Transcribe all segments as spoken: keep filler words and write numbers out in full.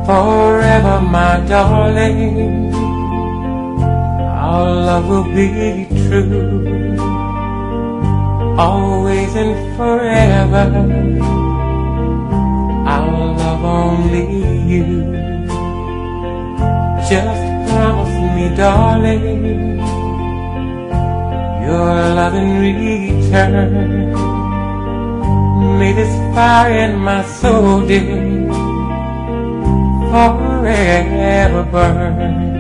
forever, my darling. Our love will be true, always and forever. I'll love only you. Just promise me, darling, your love in return. May this fire in my soul, dear, forever burn.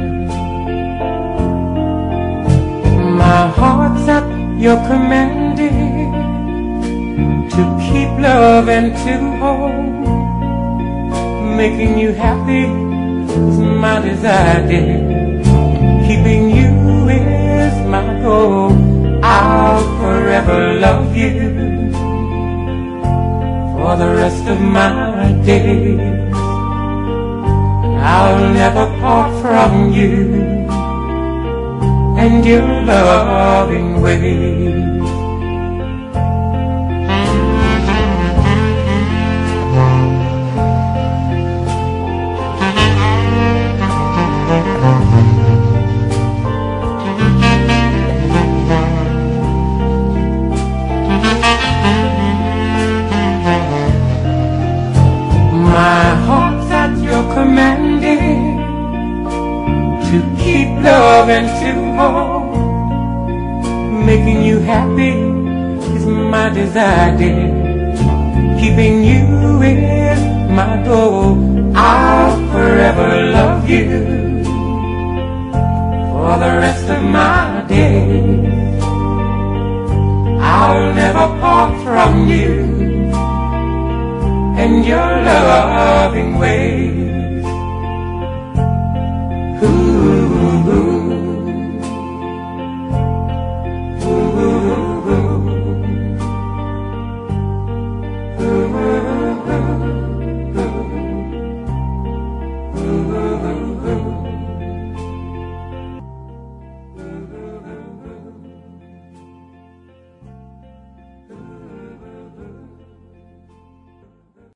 My heart's at your command, dear, to keep love and to hold. Making you happy is my desire, dear. Keeping you is my goal. I'll forever love you for the rest of my days. I'll never part from you and your loving ways. My heart's at your command, dear, to keep love and to hold. Making you happy is my desire, dear. Keeping you is my goal. I'll forever love you for the rest of my days. I'll never part from you and your loving ways.